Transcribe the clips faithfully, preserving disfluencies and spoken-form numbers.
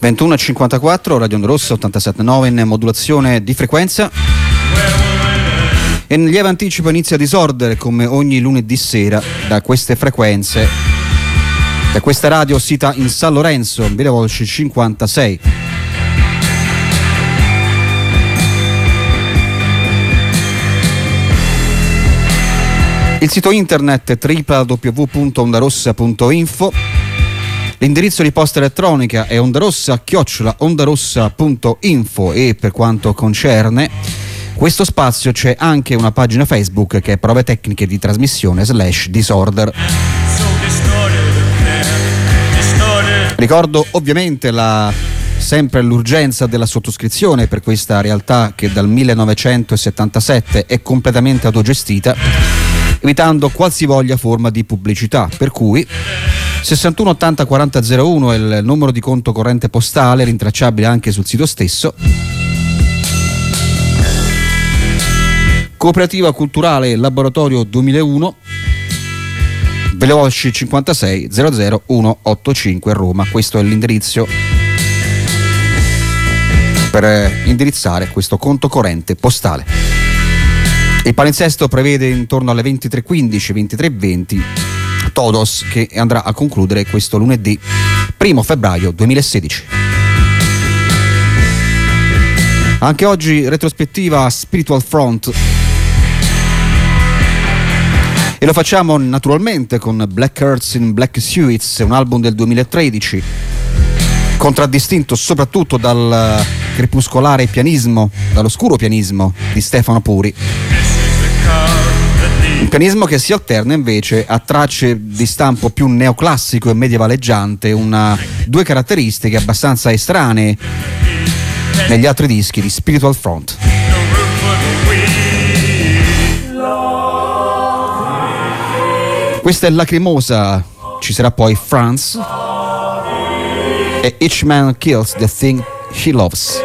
ventuno e cinquantaquattro, Radio Onda Rossa ottantasette virgola nove in modulazione di frequenza. E in lieve anticipo inizia Disordere come ogni lunedì sera da queste frequenze, da questa radio sita in San Lorenzo, in Via Volsci cinquantasei. Il sito internet w w w punto ondarossa punto info. L'indirizzo di posta elettronica è ondarossa chiocciola ondarossa punto info e per quanto concerne questo spazio c'è anche una pagina Facebook che è Prove Tecniche di Trasmissione slash Disorder. Ricordo ovviamente la, sempre l'urgenza della sottoscrizione per questa realtà che dal millenovecentosettantasette è completamente autogestita, evitando qualsivoglia forma di pubblicità, per cui sessantuno ottanta quaranta zero uno è il numero di conto corrente postale, rintracciabile anche sul sito stesso. Cooperativa Culturale Laboratorio duemilauno, Via Volsci cinquantasei zero zero uno otto cinque Roma. Questo è l'indirizzo per indirizzare questo conto corrente postale. Il palinsesto prevede intorno alle ventitré e quindici, ventitré e venti Todos, che andrà a concludere questo lunedì primo febbraio duemilasedici. Anche oggi retrospettiva Spiritual Front e lo facciamo naturalmente con Black Hearts in Black Suits, un album del duemilatredici contraddistinto soprattutto dal crepuscolare pianismo, dall'oscuro pianismo di Stefano Puri. Un pianismo che si alterna invece a tracce di stampo più neoclassico e medievaleggiante, una, due caratteristiche abbastanza estranee negli altri dischi di Spiritual Front. Questa è Lacrimosa, ci sarà poi France e Each Man Kills the Thing He Loves.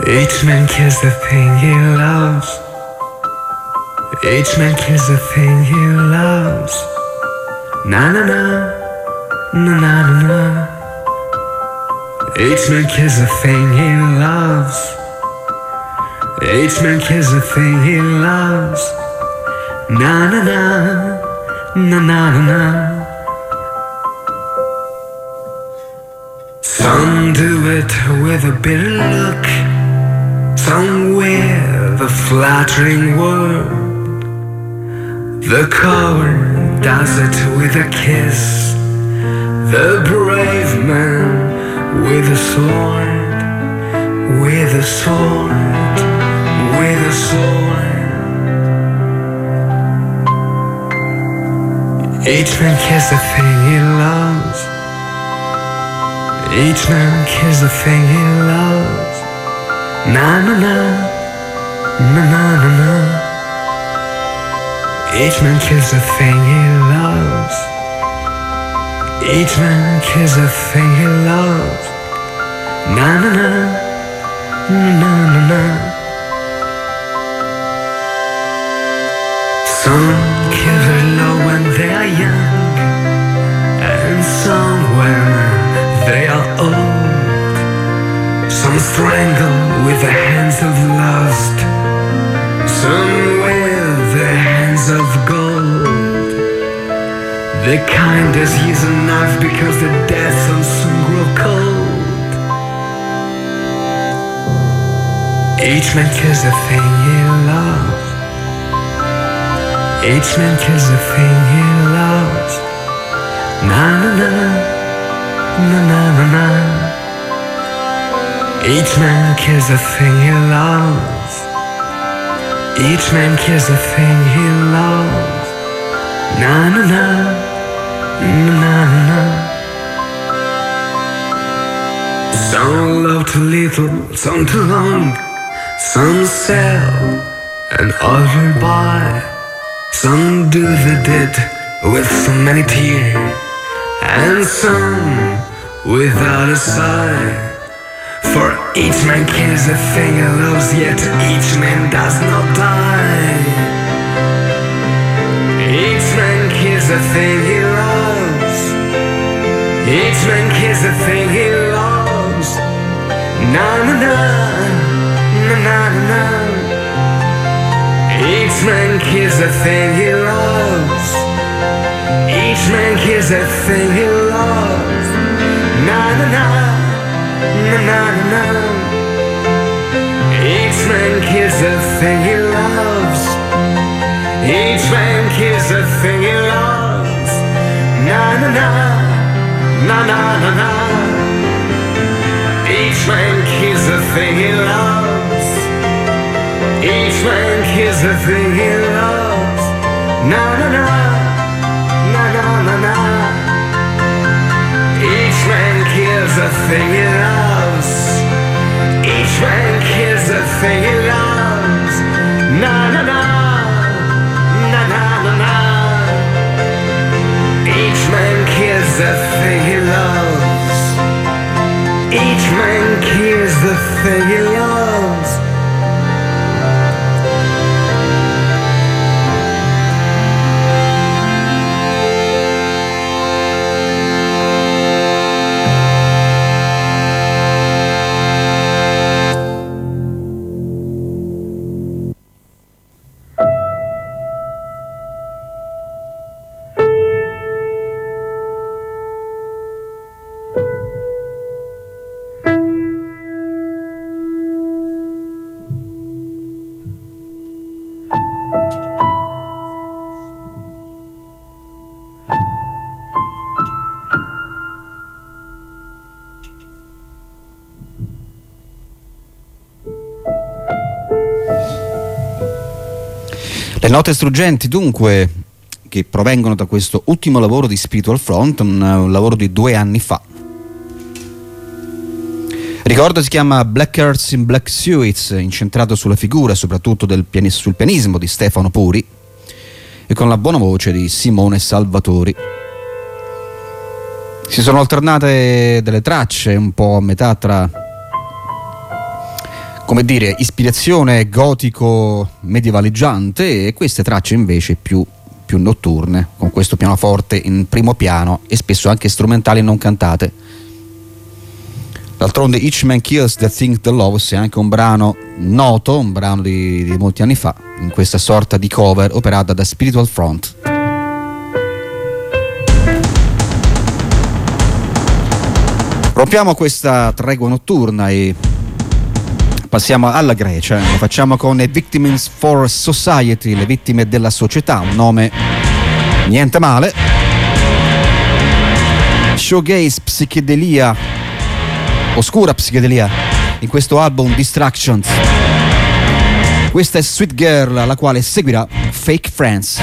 Each man kills the thing he loves. Each man kills the thing he loves. Na na na, na na na na. Each man kills the thing he loves. Each man kills the thing he loves. Na na na, na na na na. Some do it with a bitter look, some with a flattering word. The coward does it with a kiss, the brave man with a sword, with a sword, with a sword. Each man kills the thing he loves. Each man kills the thing he loves. Na na na, na na na na. Each man kills the thing he loves. Each man kills the thing he loves. Na na na, na na na. Some kill their love when they are young, and some when they are old. Some strangle with the hands of lust, some with the hands of gold. The kindest use a knife because the death will soon grow cold. Each man kills the thing he loves. Each man kills the thing he loves. Na na na, na na na na. Each man kills the thing he loves. Each man kills the thing he loves. Na na na, na na na. Some love too little, some too long. Some sell and others buy. Some do the deed with so many tears, and some without a sigh. For each man kills the thing he loves, yet each man does not die. Each man kills the thing he loves. Each man kills the thing he loves. Na na na, na na na na. Each man kills the thing he loves. Each man kills the thing he loves. Na na na, na na na na. Each man kills the thing he loves. Each man kills the thing he loves. Na na na, na na na na. Each man kills the thing he loves. Each man kills the thing he loves. Na na na, na na na na. Each man kills the thing he loves. Each man kills the thing he loves. Na na na, na na na na. Each man kills the thing he loves. Each man kills the thing he loves. Le note struggenti dunque che provengono da questo ultimo lavoro di Spiritual Front, un, un lavoro di due anni fa. Ricordo si chiama Black Earths in Black Suits, incentrato sulla figura soprattutto del pianis- sul pianismo di Stefano Puri e con la buona voce di Simone Salvatori. Si sono alternate delle tracce un po' a metà tra come dire, ispirazione gotico medievaleggiante, e queste tracce invece più, più notturne, con questo pianoforte in primo piano e spesso anche strumentali non cantate. D'altronde Each Man Kills the Thing That Loves è anche un brano noto, un brano di, di molti anni fa, in questa sorta di cover operata da Spiritual Front. Rompiamo questa tregua notturna e passiamo alla Grecia. Lo facciamo con The Victims for Society, le vittime della società, un nome niente male. Shoegaze, psichedelia, oscura psichedelia, in questo album Distractions. Questa è Sweet Girl, alla quale seguirà Fake Friends.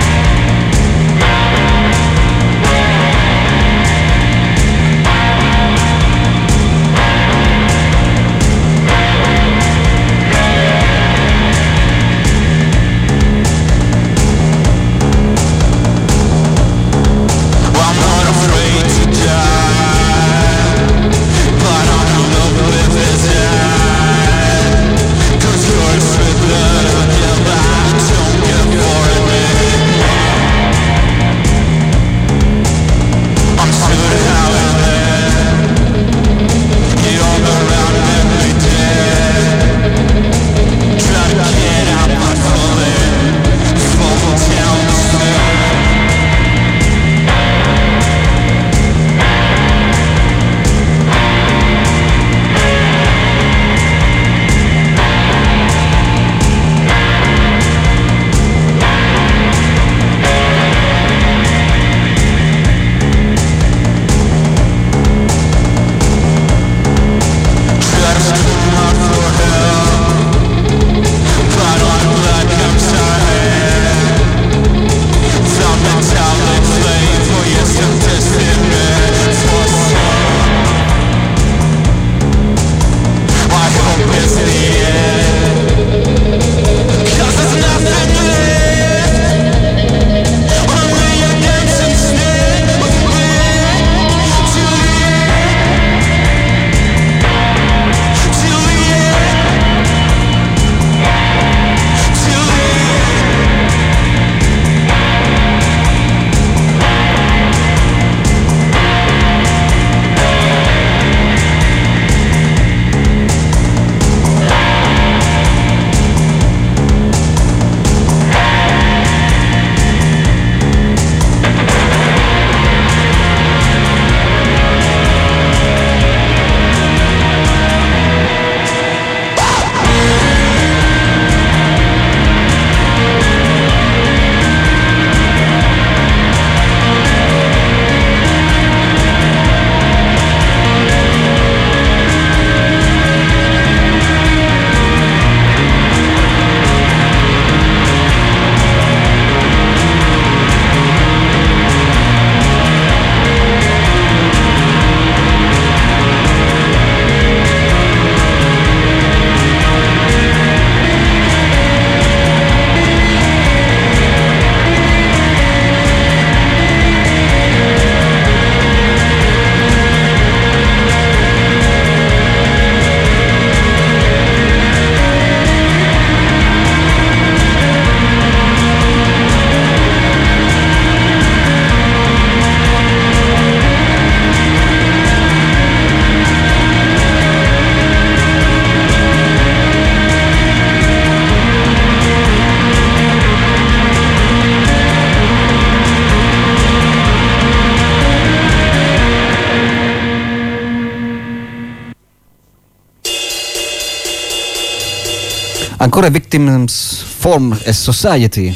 Ancora Victims Form a Society,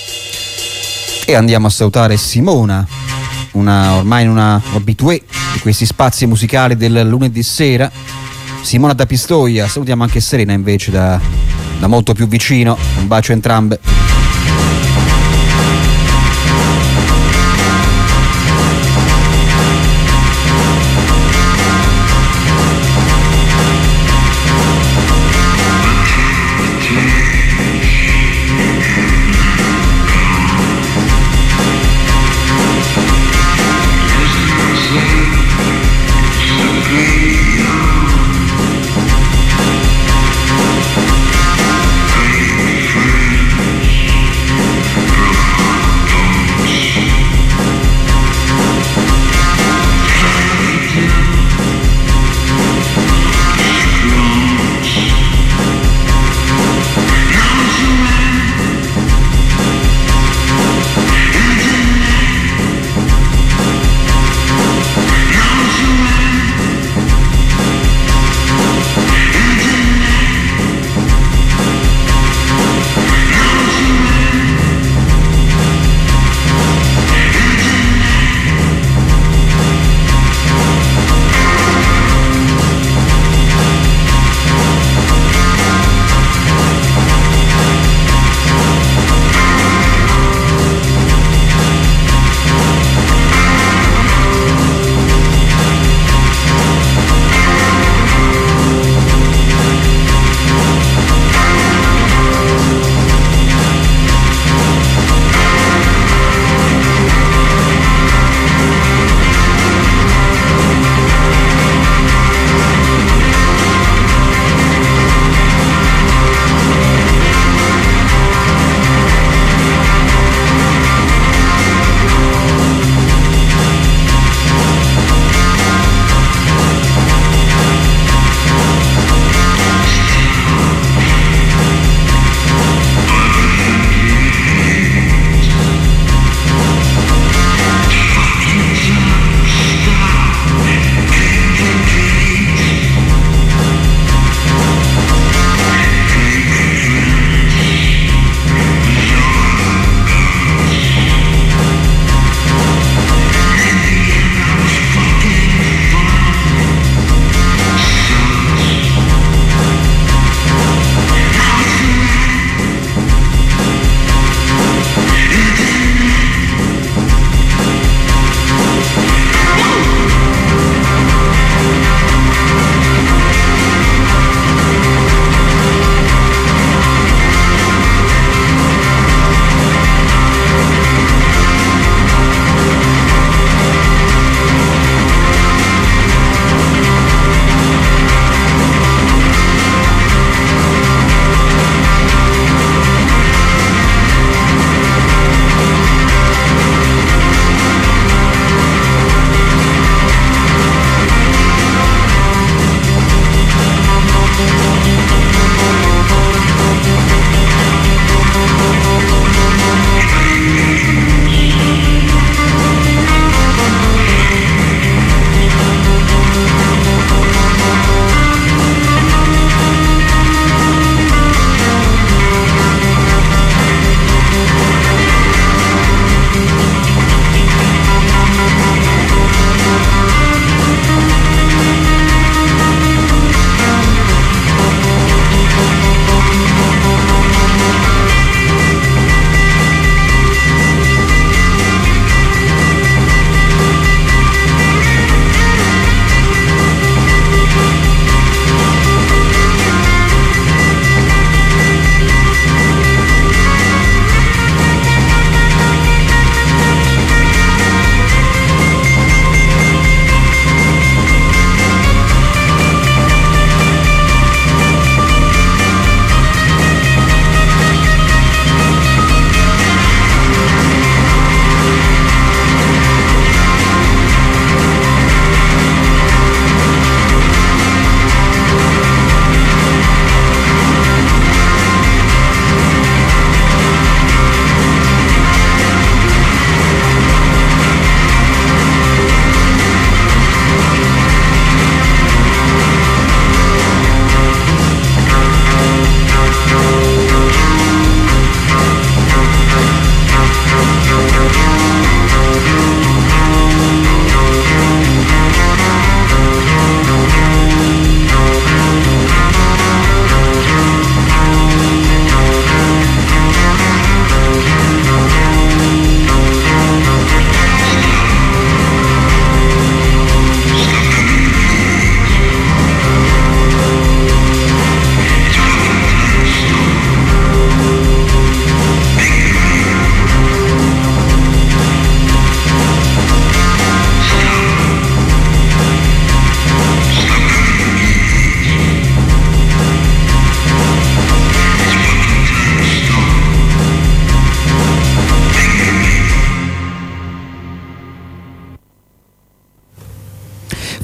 e andiamo a salutare Simona, una ormai una abitué di questi spazi musicali del lunedì sera. Simona da Pistoia. Salutiamo anche Serena invece da, da molto più vicino. Un bacio a entrambe.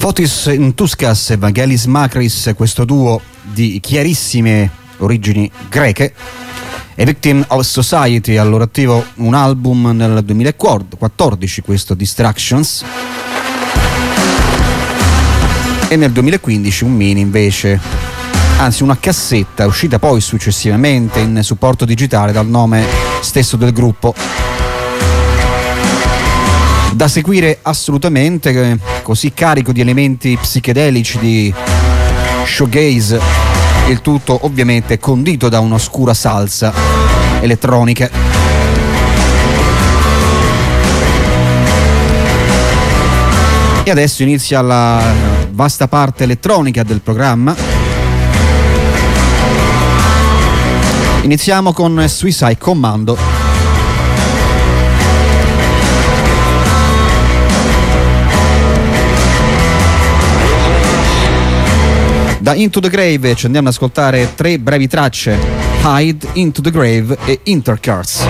Fotis Intuskas e Vangelis Makris, questo duo di chiarissime origini greche, e Victim of Society, al loro attivo un album nel duemilaquattordici, questo Distractions, e nel duemilaquindici un mini invece, anzi una cassetta uscita poi successivamente in supporto digitale dal nome stesso del gruppo. Da seguire assolutamente, così carico di elementi psichedelici, di shoegaze, il tutto ovviamente condito da un'oscura salsa elettronica. E adesso inizia la vasta parte elettronica del programma. Iniziamo con Suicide Commando. Da Into the Grave ci andiamo ad ascoltare tre brevi tracce: Hide, Into the Grave e Intercars.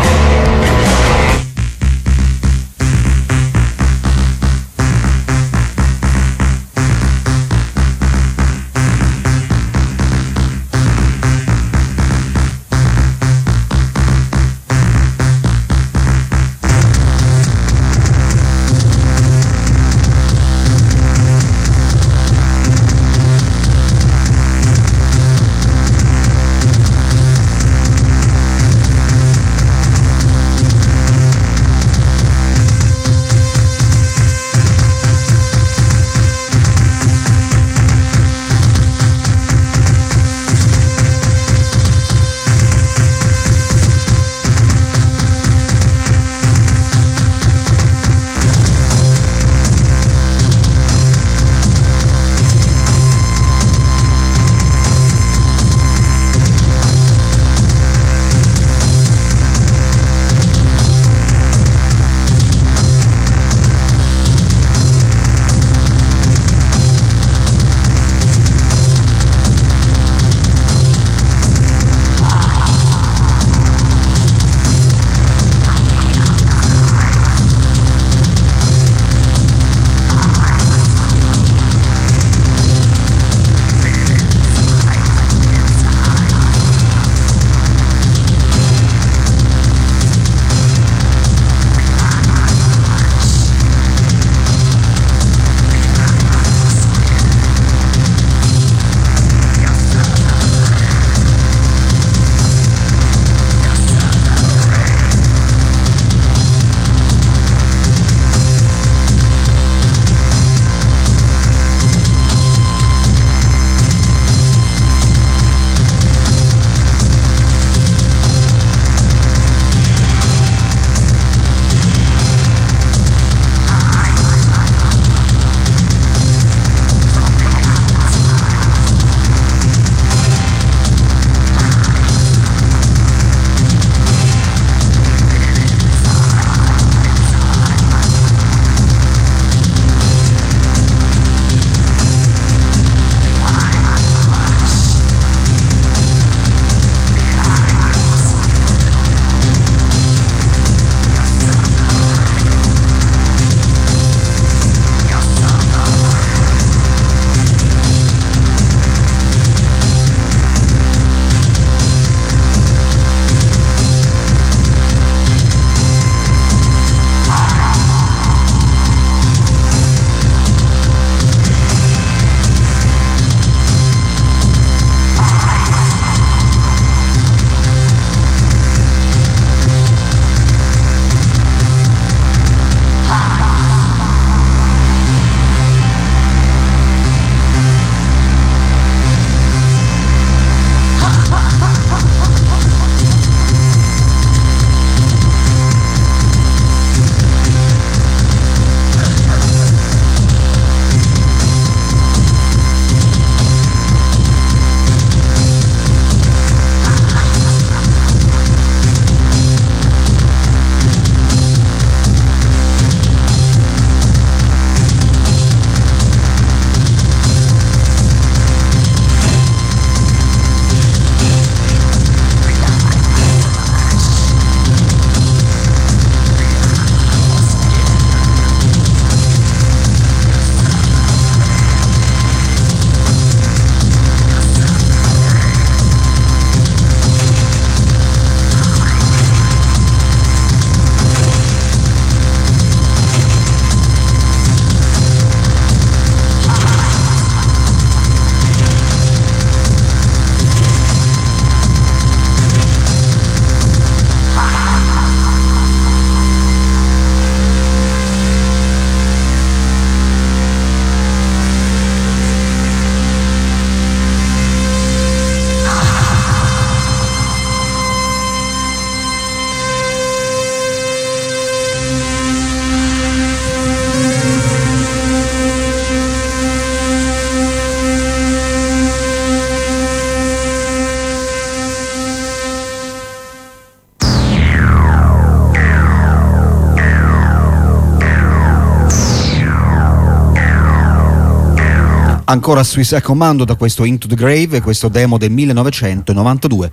Ancora Suicide Commando da questo Into the Grave, questo demo del millenovecentonovantadue.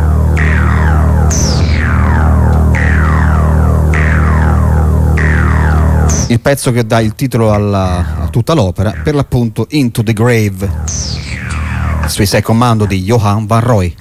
Il pezzo che dà il titolo alla, a tutta l'opera, per l'appunto Into the Grave, Suicide Commando di Johan Van Roy.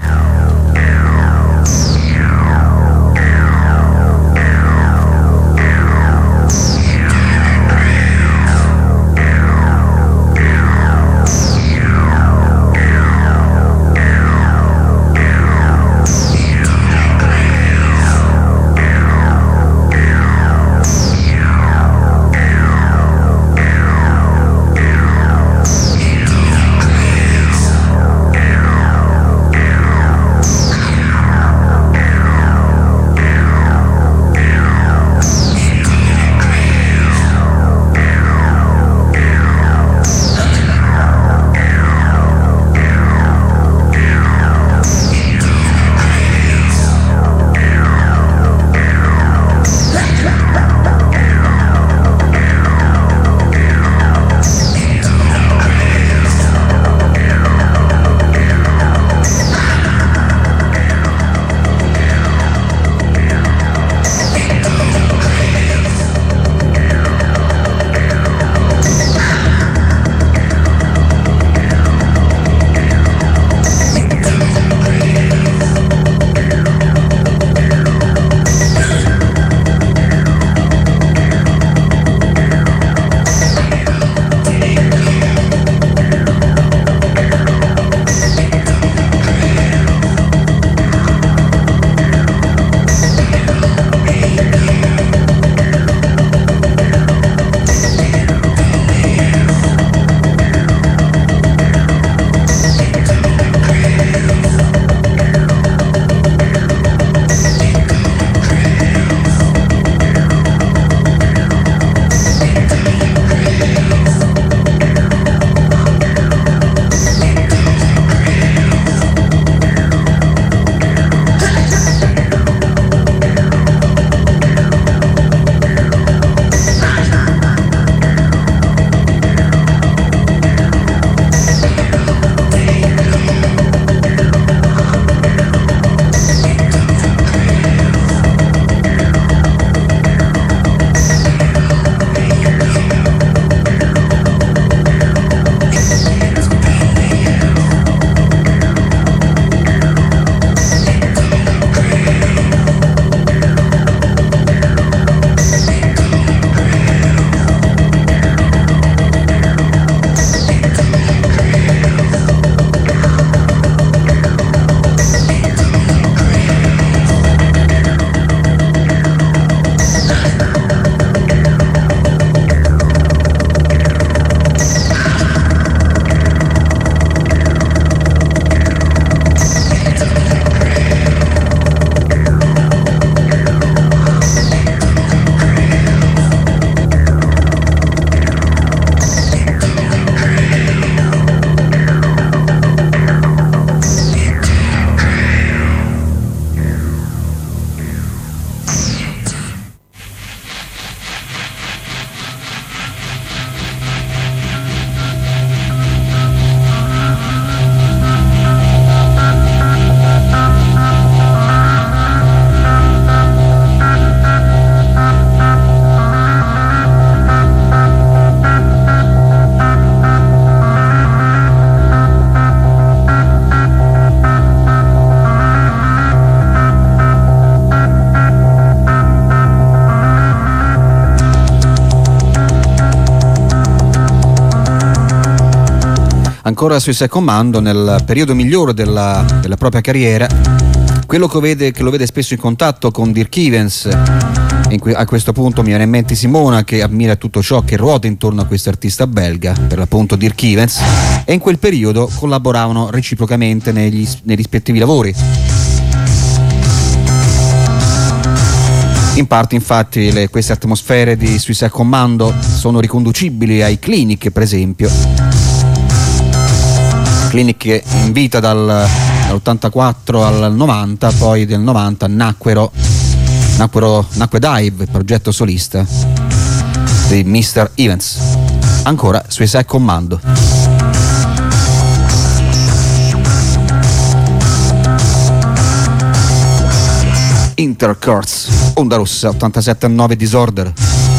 Ancora Suicide Commando nel periodo migliore della, della propria carriera, quello che, vede, che lo vede spesso in contatto con Dirk Evans. Que- a questo punto mi viene in mente Simona, che ammira tutto ciò che ruota intorno a questo artista belga, per l'appunto Dirk Evans, e in quel periodo collaboravano reciprocamente negli, nei rispettivi lavori. In parte infatti le, queste atmosfere di Suicide Commando sono riconducibili ai Clinic, per esempio. Clinic in vita dal, dall'ottantaquattro al novanta, poi del novanta nacquero, nacquero nacque Dive, progetto solista di mister Evans. Ancora Suicide Commando. Intercourse, Onda Rossa ottantasette virgola nove Disorder.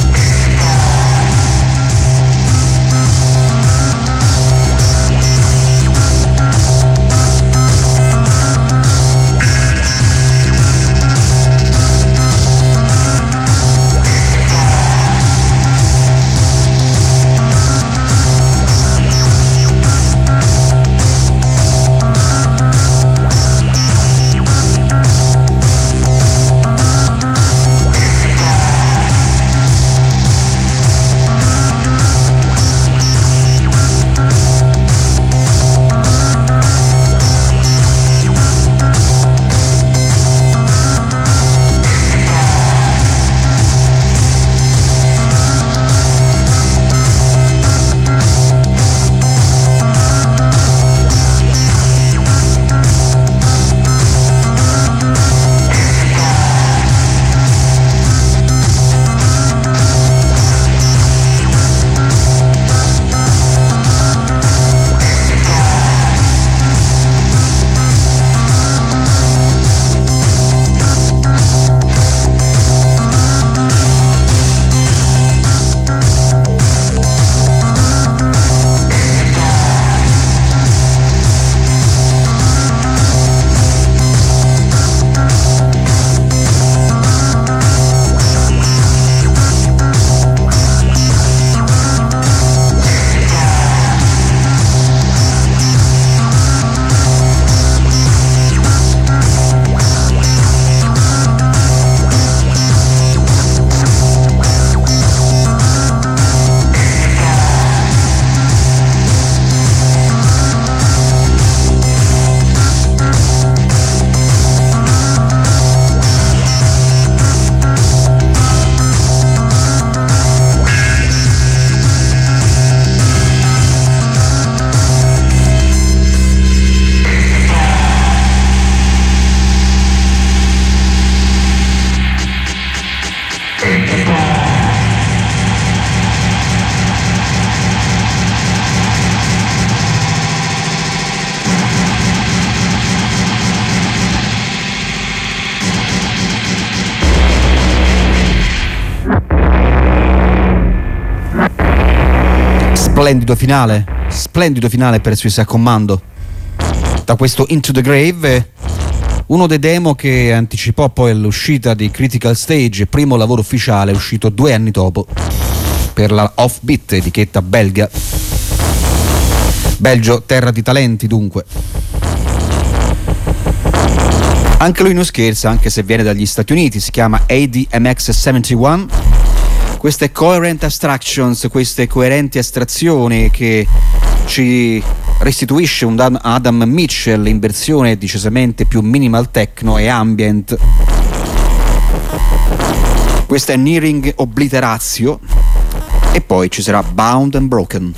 Splendido finale, splendido finale per Suicide Commando. Da questo Into the Grave, uno dei demo che anticipò poi l'uscita di Critical Stage, primo lavoro ufficiale uscito due anni dopo per la Offbeat, etichetta belga. Belgio, terra di talenti dunque. Anche lui non scherza, anche se viene dagli Stati Uniti, si chiama A D M X settantuno. Queste coherent abstractions, queste coerenti astrazioni che ci restituisce un Adam Mitchell in versione decisamente più minimal techno e ambient. Questa è Nearing Obliteratio e poi ci sarà Bound and Broken.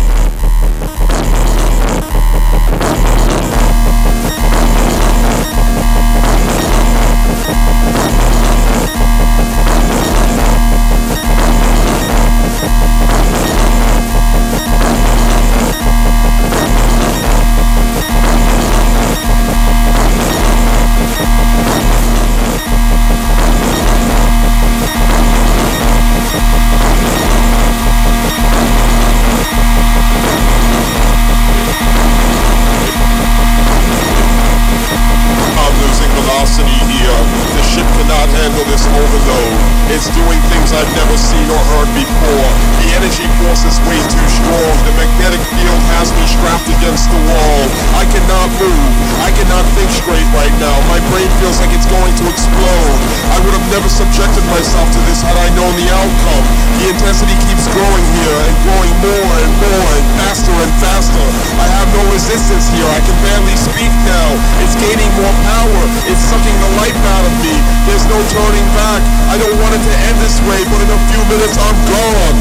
It's doing things I've never seen or heard before. The energy force is way too strong. The magnetic field has me strapped against the wall. I cannot move. I cannot think straight right now. My brain feels like it's going to explode. I would have never subjected myself to this had I known the outcome. The intensity keeps growing here and growing more and more and faster and faster. I have no resistance here. I can barely speak now. It's gaining more power. It's sucking the life out of me. There's no turning back. I don't want it to end this way, but in a few minutes I'm gone.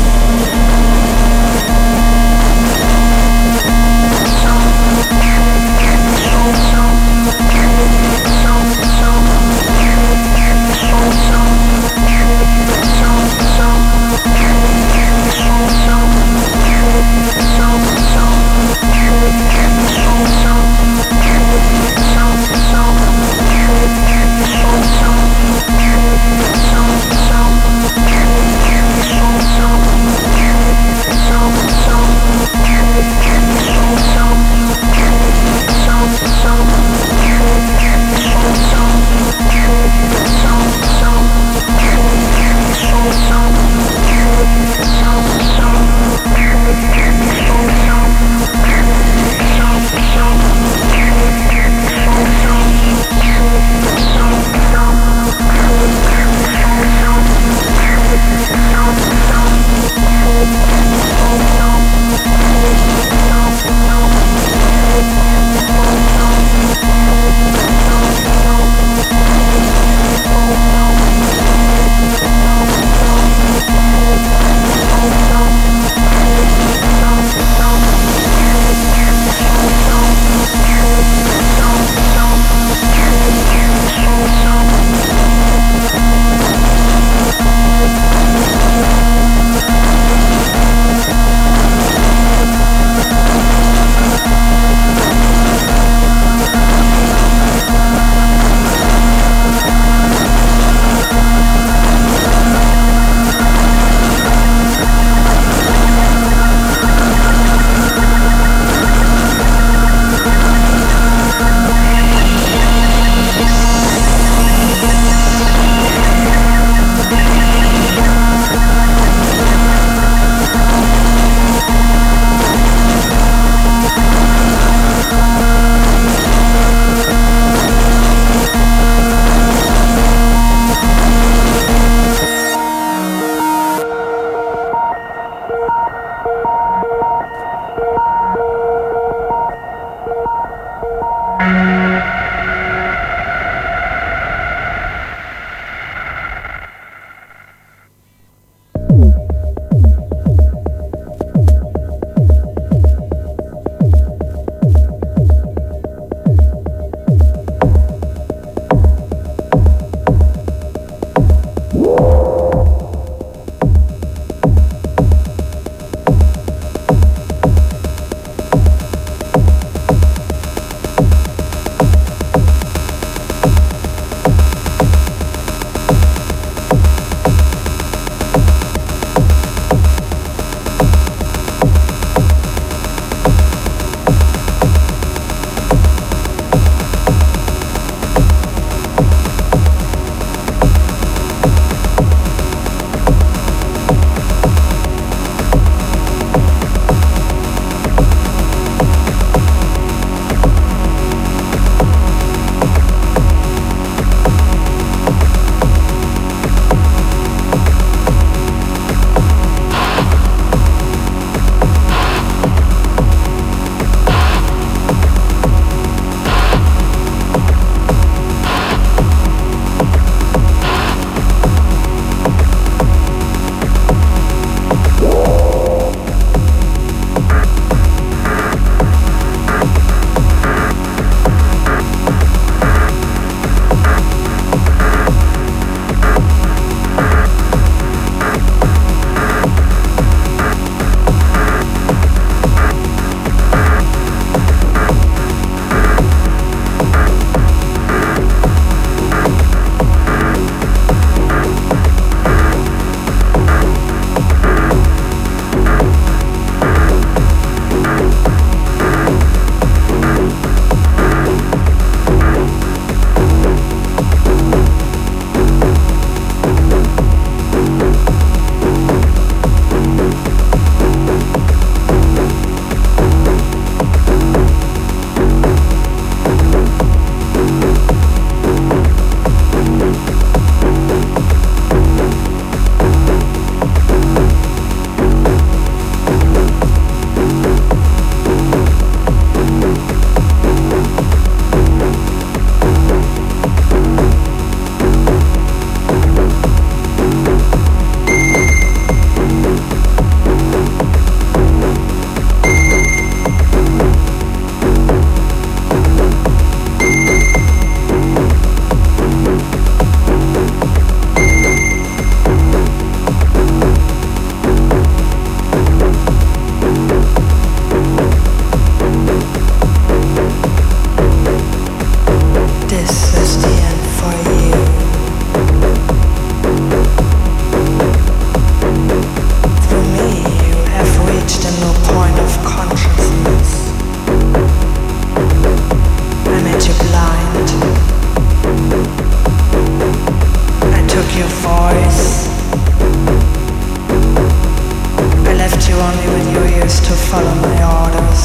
only with your ears to follow my orders.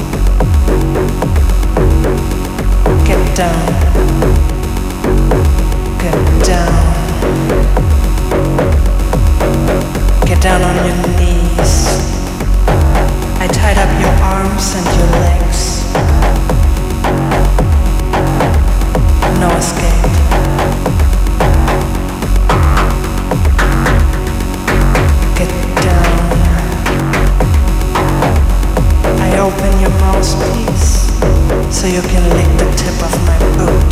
Get down. Get down. Get down on your knees. I tied up your arms and your legs. No escape. Get down. I open your mouthpiece so you can lick the tip of my boot.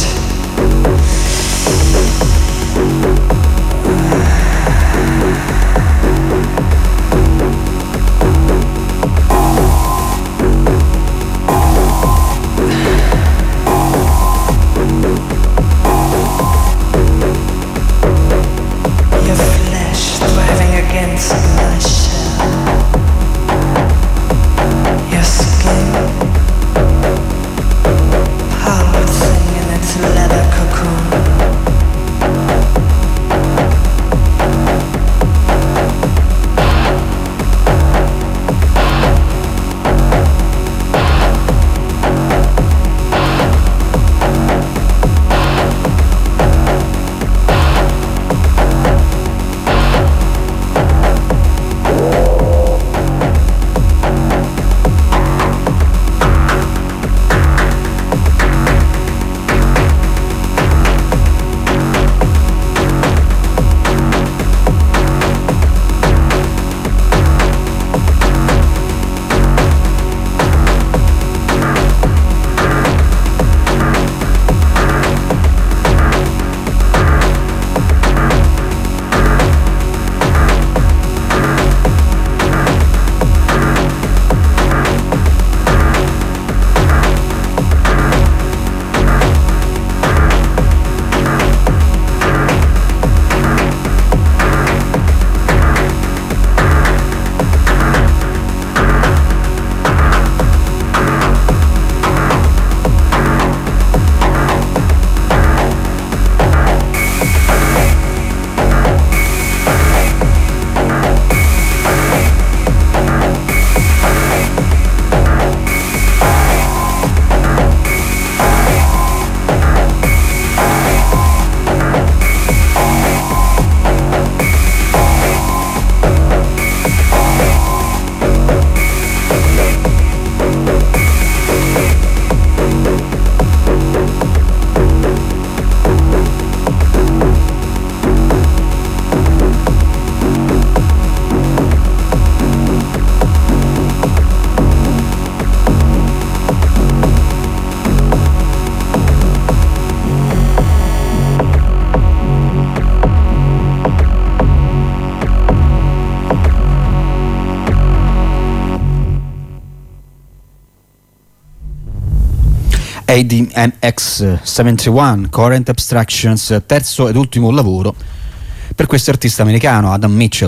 A D M X settantuno, Current Abstractions, terzo ed ultimo lavoro per questo artista americano, Adam Mitchell.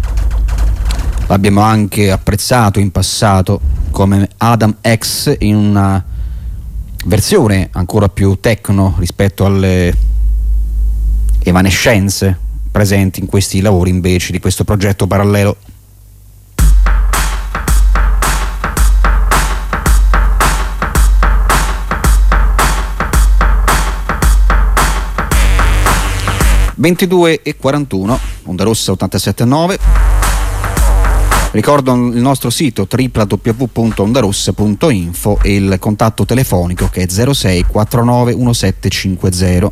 L'abbiamo anche apprezzato in passato come Adam X in una versione ancora più techno rispetto alle evanescenze presenti in questi lavori invece di questo progetto parallelo. ventidue e quarantuno, Onda Rossa ottantasette nove. Ricordo il nostro sito w w w punto ondarossa punto info e il contatto telefonico che è zero sei quattro nove uno sette cinque zero.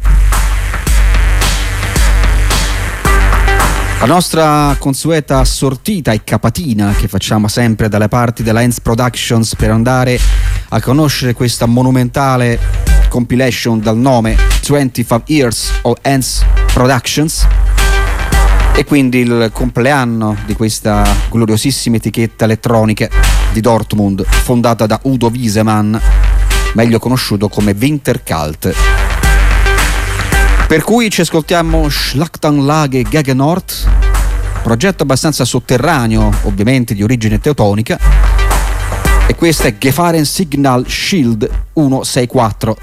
La nostra consueta sortita e capatina che facciamo sempre dalle parti della Ends Productions per andare a conoscere questa monumentale compilation dal nome venticinque Years of Ends Productions, e quindi il compleanno di questa gloriosissima etichetta elettronica di Dortmund fondata da Udo Wiesemann, meglio conosciuto come Winterkalt. Per cui ci ascoltiamo Schlachtanlage gegen Nord, progetto abbastanza sotterraneo, ovviamente di origine teutonica, e questa è Gefahren Signal Shield centosessantaquattro.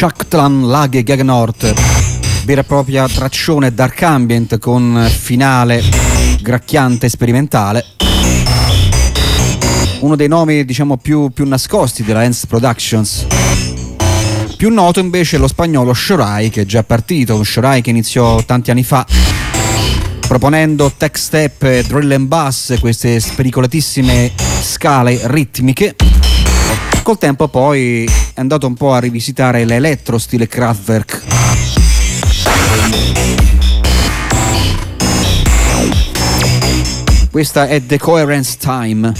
Schachtlan Lage gegen Nord, vera e propria traccione dark ambient con finale gracchiante sperimentale. Uno dei nomi, diciamo, più, più nascosti della Enz Productions. Più noto invece è lo spagnolo Shorai, che è già partito, un Shorai che iniziò tanti anni fa proponendo tech step e drill and bass, queste spericolatissime scale ritmiche. Col tempo poi è andato un po' a rivisitare l'electro stile Kraftwerk. Questa è The Coherence Time.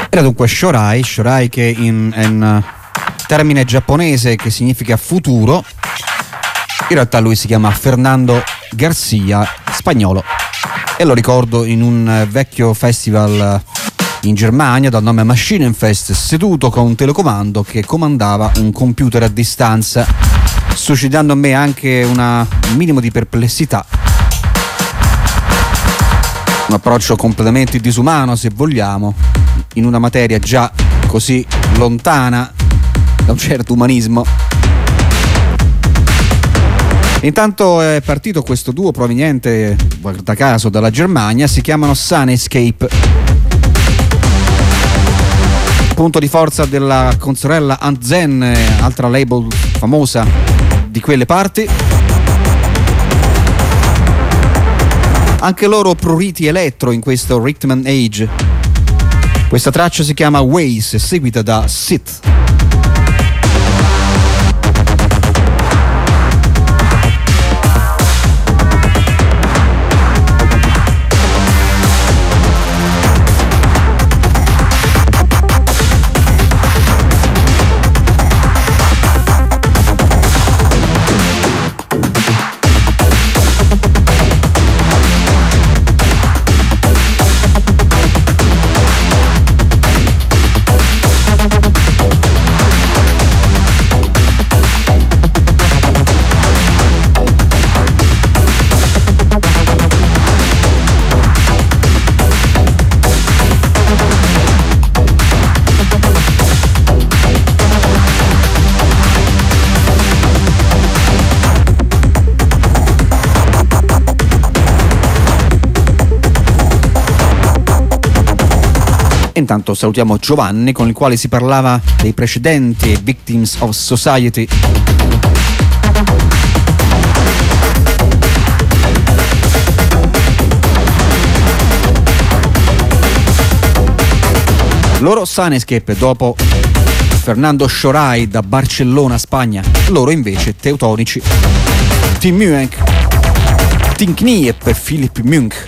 Era dunque Shorai, Shorai che in, in termine giapponese che significa futuro, in realtà lui si chiama Fernando Garcia, spagnolo, e lo ricordo in un vecchio festival in Germania dal nome Maschinenfest, seduto con un telecomando che comandava un computer a distanza, suscitando a me anche una, un minimo di perplessità. Un approccio completamente disumano, se vogliamo, in una materia già così lontana da un certo umanismo. Intanto è partito questo duo proveniente, guarda caso, dalla Germania, si chiamano Sunescape. Punto di forza della consorella Antzen, altra label famosa di quelle parti. Anche loro pruriti elettro in questo Rhythm and Age. Questa traccia si chiama Ways, seguita da Sit. Intanto salutiamo Giovanni, con il quale si parlava dei precedenti Victims of Society. Loro Sunescape, dopo Fernando Shorai da Barcellona, Spagna. Loro invece teutonici. Tim Munk, Tim Kniep e Philip Munk.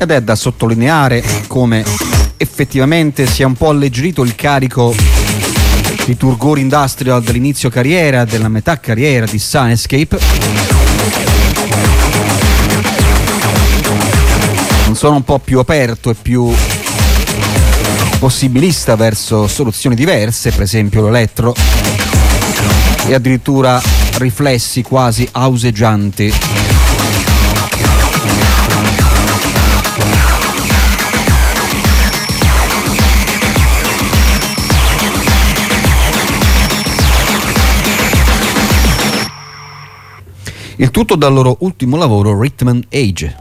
ed è da sottolineare come effettivamente sia un po' alleggerito il carico di turgore industrial dell'inizio carriera, della metà carriera di Sunscape. Non sono un po' più aperto e più possibilista verso soluzioni diverse, per esempio l'elettro, e addirittura riflessi quasi houseggianti. Il tutto dal loro ultimo lavoro, Rhythm and Age.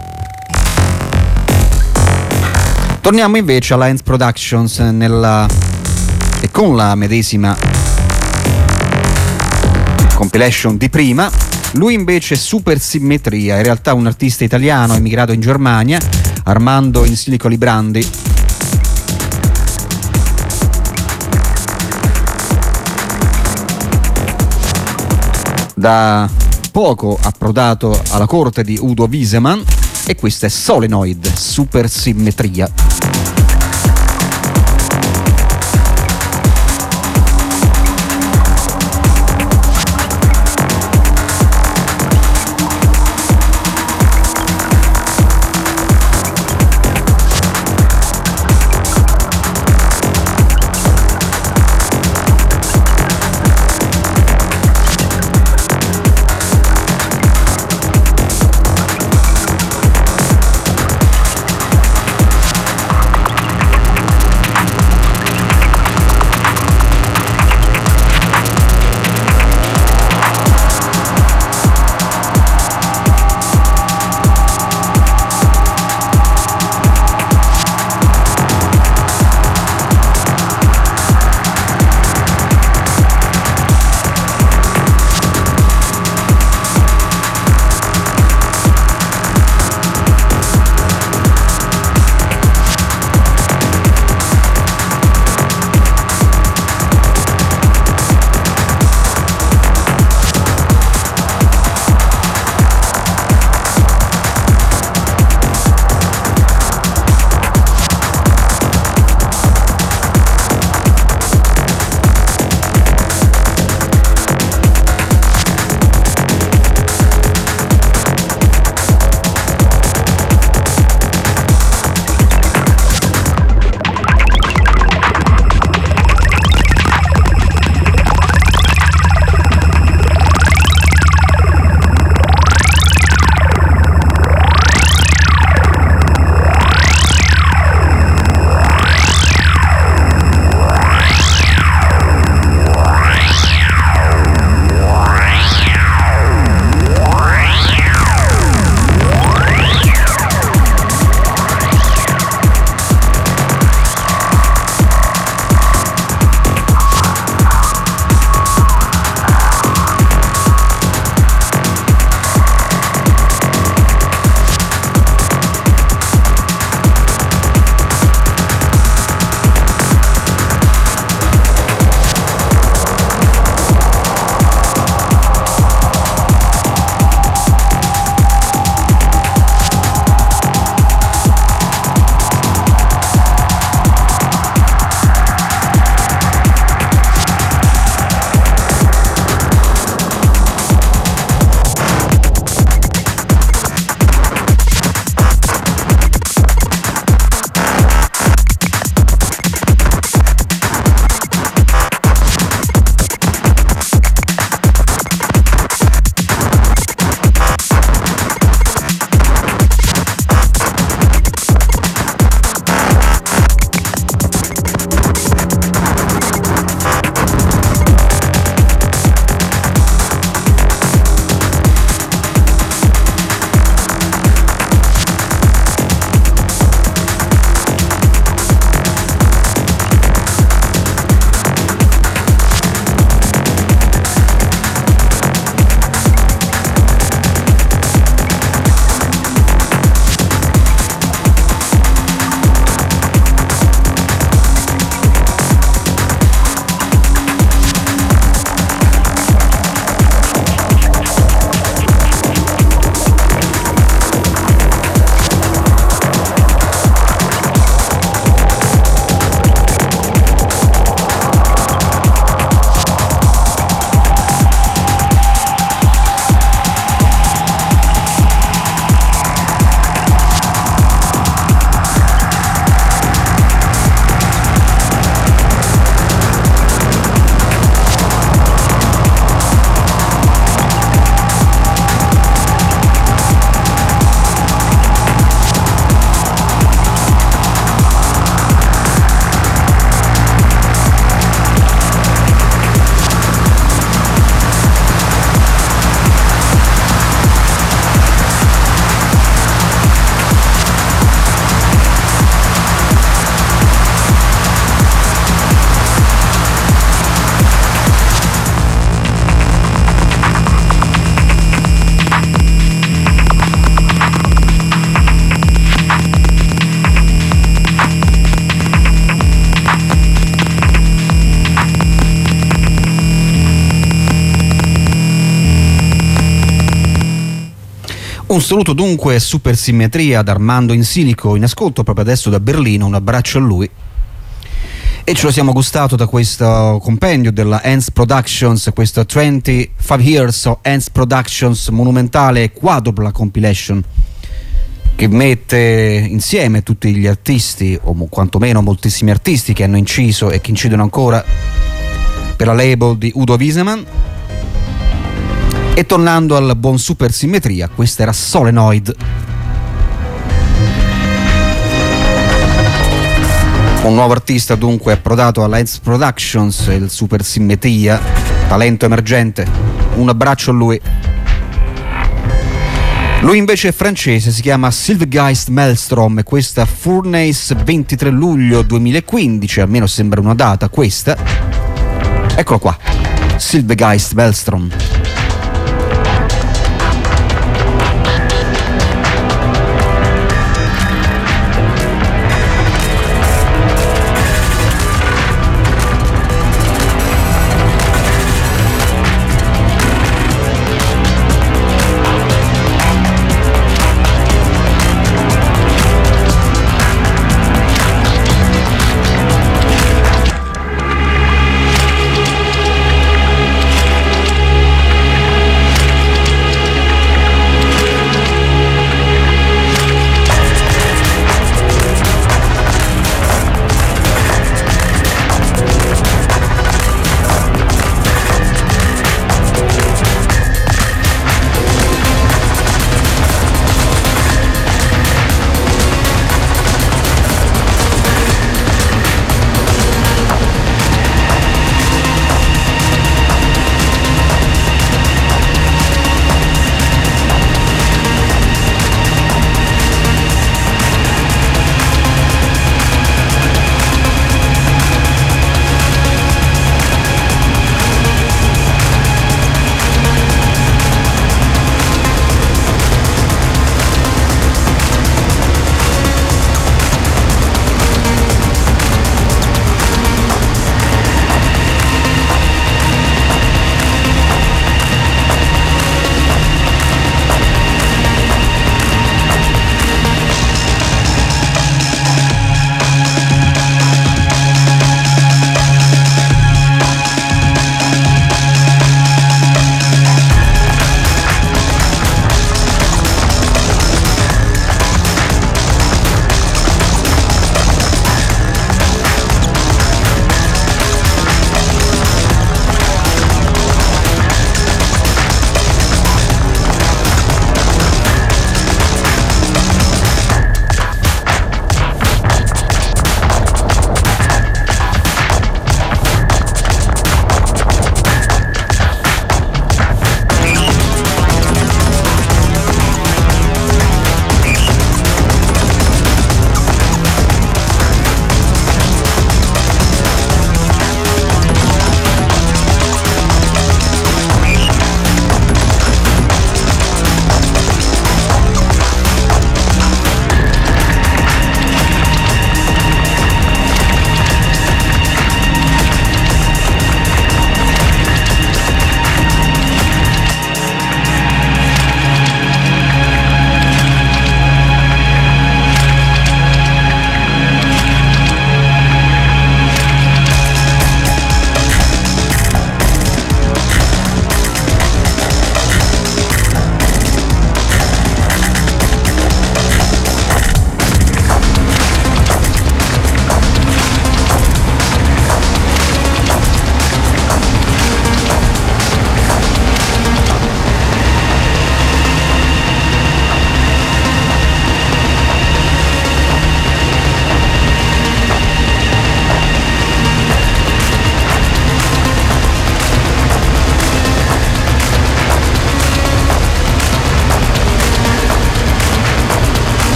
Torniamo invece alla Hands Productions nella, e con la medesima compilation di prima. Lui invece Super Simmetria, in realtà un artista italiano emigrato in Germania, Armando in Silicon Librandi. Da poco approdato alla corte di Udo Wiesemann, e questa è Solenoid, Super Simmetria. Un saluto dunque Supersimmetria ad Armando in Silico, in ascolto proprio adesso da Berlino, un abbraccio a lui. E ce lo siamo gustato da questo compendio della Ants Productions, questa venticinque Years of Ants Productions monumentale quadrupla compilation che mette insieme tutti gli artisti, o quantomeno moltissimi artisti che hanno inciso e che incidono ancora per la label di Udo Wiesemann. E tornando al buon Supersimmetria, questa era Solenoid. Un nuovo artista dunque approdato alla Ants Productions, il Supersimmetria, talento emergente. Un abbraccio a lui. Lui invece è francese, si chiama Sylvegeist Maelstrom e questa Furnace ventitré luglio duemilaquindici, almeno sembra una data questa. Eccolo qua, Sylvegeist Maelstrom.